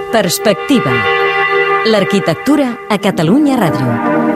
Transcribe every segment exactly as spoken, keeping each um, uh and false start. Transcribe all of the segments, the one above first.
Perspectiva. L'arquitectura a Catalunya Ràdio.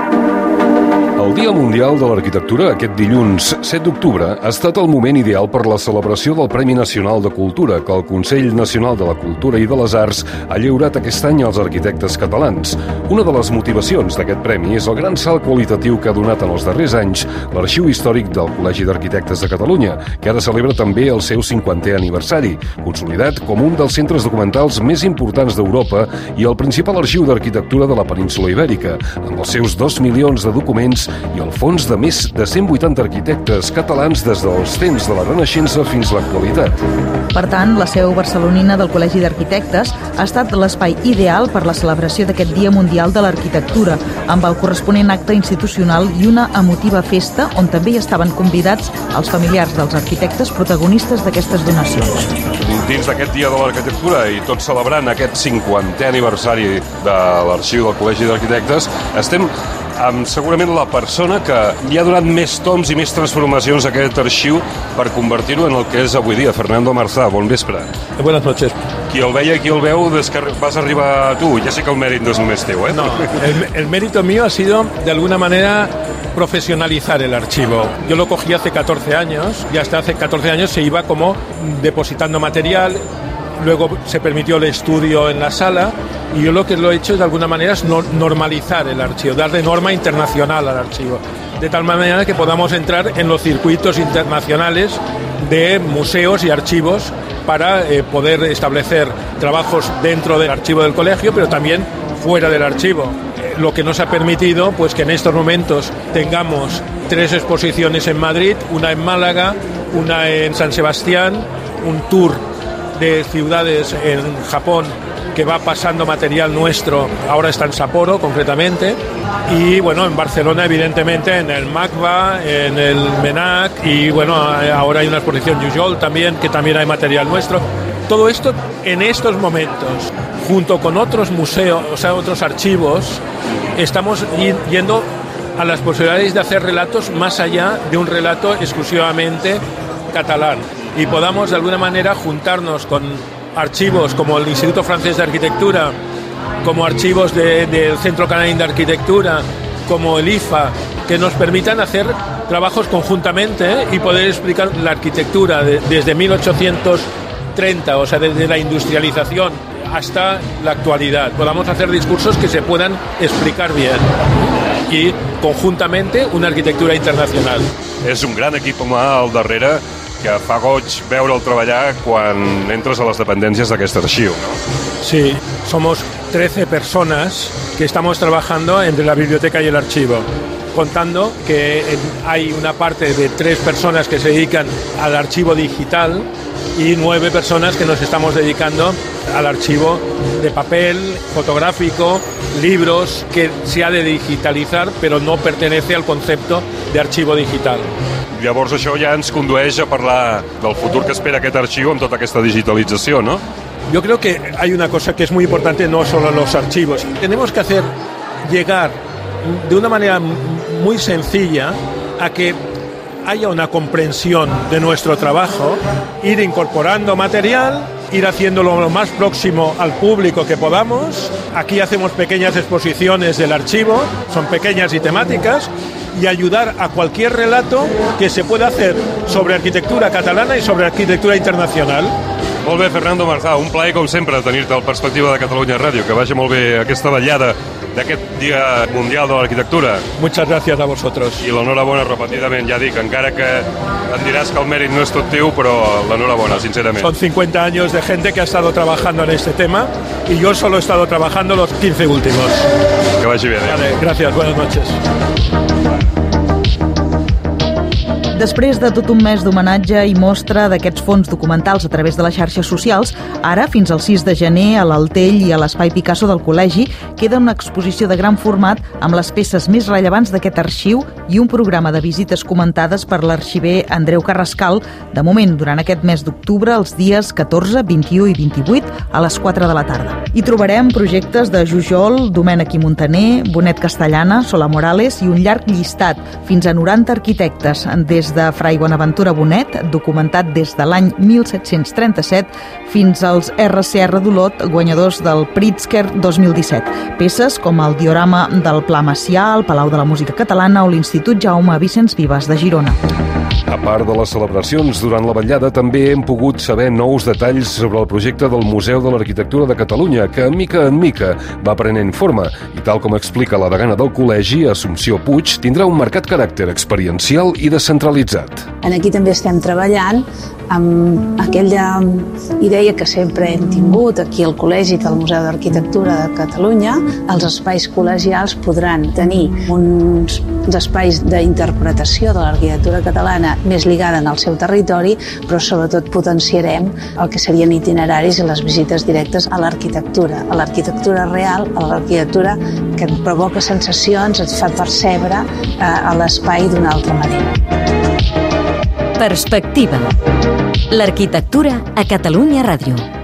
El Dia Mundial de l'Arquitectura, aquest dilluns set d'octubre, ha estat el moment ideal per la celebració del Premi Nacional de Cultura que el Consell Nacional de la Cultura i de les Arts ha lliurat aquest any als arquitectes catalans. Una de les motivacions d'aquest premi és el gran salt qualitatiu que ha donat en els darrers anys l'Arxiu Històric del Col·legi d'Arquitectes de Catalunya, que ara celebra també el seu cinquantè aniversari, consolidat com un dels centres documentals més importants d'Europa i el principal arxiu d'arquitectura de la península Ibèrica, amb els seus dos milions de documents i el fons de més de cent vuitanta arquitectes catalans des dels temps de la Renaixença fins a l'actualitat. Per tant, la seu barcelonina del Col·legi d'Arquitectes ha estat l'espai ideal per la celebració d'aquest Dia Mundial de l'Arquitectura, amb el corresponent acte institucional i una emotiva festa on també hi estaven convidats els familiars dels arquitectes protagonistes d'aquestes donacions. Dins d'aquest Dia de l'Arquitectura i tot celebrant aquest cinquantè aniversari de l'Arxiu del Col·legi d'Arquitectes, estem amb segurament la persona que li ha donat més toms i més transformacions a aquest arxiu per convertir-ho en el que és avui dia. Fernando Marzá, bon vespre. Buenas noches. Qui el veia i qui el veu des que vas arribar tu, ja sé que el mèrit no és només teu, ¿eh? No, el, el mérito mío ha sido de alguna manera profesionalizar el archivo. Yo lo cogí hace catorce años y hasta hace catorce años se iba como depositando material. Luego se permitió el estudio en la sala y yo lo que lo he hecho de alguna manera es no, normalizar el archivo, darle norma internacional al archivo, de tal manera que podamos entrar en los circuitos internacionales de museos y archivos para eh, poder establecer trabajos dentro del archivo del colegio, pero también fuera del archivo. Eh, lo que nos ha permitido pues que en estos momentos tengamos tres exposiciones en Madrid, una en Málaga, una en San Sebastián, un tour de ciudades en Japón que va pasando material nuestro, ahora está en Sapporo concretamente, y bueno, en Barcelona evidentemente en el MACBA, en el MENAC, y bueno, ahora hay una exposición Jujol también, que también hay material nuestro. Todo esto en estos momentos, junto con otros museos, o sea, otros archivos, estamos yendo a las posibilidades de hacer relatos más allá de un relato exclusivamente catalán, y podamos de alguna manera juntarnos con archivos como el Instituto Francés de Arquitectura, como archivos de, del Centro Canarín de Arquitectura, como el I F A, que nos permitan hacer trabajos conjuntamente, ¿eh? Y poder explicar la arquitectura de, desde mil ochocientos treinta, o sea, desde la industrialización hasta la actualidad. Podamos hacer discursos que se puedan explicar bien y conjuntamente una arquitectura internacional. És un gran equip humà al darrere que fa goig veure'l treballar quan entres a les dependències d'aquest arxiu, no? Sí, somos trece personas que estamos trabajando entre la biblioteca y el archivo, contando que hay una parte de tres personas que se dedican al archivo digital y nueve personas que nos estamos dedicando al archivo de papel, fotográfico, libros, que se ha de digitalizar, pero no pertenece al concepto de archivo digital. Llavors això ja ens condueix a parlar del futur que espera aquest arxiu amb tota aquesta digitalització, ¿no? Yo creo que hay una cosa que es muy importante, no solo los archivos. Tenemos que hacer llegar de una manera muy sencilla a que haya una comprensión de nuestro trabajo, ir incorporando material, ir haciéndolo lo más próximo al público que podamos. Aquí hacemos pequeñas exposiciones del archivo, son pequeñas y temáticas, y ayudar a cualquier relato que se pueda hacer sobre arquitectura catalana y sobre arquitectura internacional. Molt bé, Fernando Marzá, un plaer com sempre tenir-te al Perspectiva de Catalunya Ràdio. Que vagi molt bé aquesta vetllada d'aquest Dia Mundial de l'Arquitectura. Muchas gracias a vosotros. I l'enhorabona repetidament, ja dic, encara que et diràs que el mèrit no és tot teu, però l'enhorabona, sincerament. Son cincuenta años de gente que ha estado trabajando en este tema y yo solo he estado trabajando los quince últimos. Que vagi bé. Vale, gracias, buenas noches. Després de tot un mes d'homenatge i mostra d'aquests fons documentals a través de les xarxes socials, ara, fins al sis de gener, a l'Altell i a l'Espai Picasso del Col·legi, queda una exposició de gran format amb les peces més rellevants d'aquest arxiu i un programa de visites comentades per l'arxiver Andreu Carrascal, de moment, durant aquest mes d'octubre, els dies catorze, vint-i-u i vint-i-vuit, a les quatre de la tarda. Hi trobarem projectes de Jujol, Domènech i Montaner, Bonet Castellana, Solà Morales i un llarg llistat, fins a noranta arquitectes, des des de Fray Bonaventura Bonet, documentat des de l'any mil set-cents trenta-set, fins als erre ce erre d'Olot, guanyadors del Pritzker dos mil disset. Peces com el diorama del Pla Macià, el Palau de la Música Catalana o l'Institut Jaume Vicenç Vives de Girona. A part de les celebracions, durant la vetllada també hem pogut saber nous detalls sobre el projecte del Museu de l'Arquitectura de Catalunya, que mica en mica va prenent forma i, tal com explica la degana del col·legi, Assumpció Puig, tindrà un marcat caràcter experiencial i descentralitzat. Aquí també estem treballant amb aquella idea que sempre hem tingut aquí al Col·legi del Museu d'Arquitectura de Catalunya. Els espais col·legials podran tenir uns espais d'interpretació de l'arquitectura catalana més lligada al seu territori, però sobretot potenciarem el que serien itineraris i les visites directes a l'arquitectura, a l'arquitectura real, a l'arquitectura que et provoca sensacions, et fa percebre eh, a l'espai d'una altra manera. Perspectiva. L'arquitectura a Catalunya Ràdio.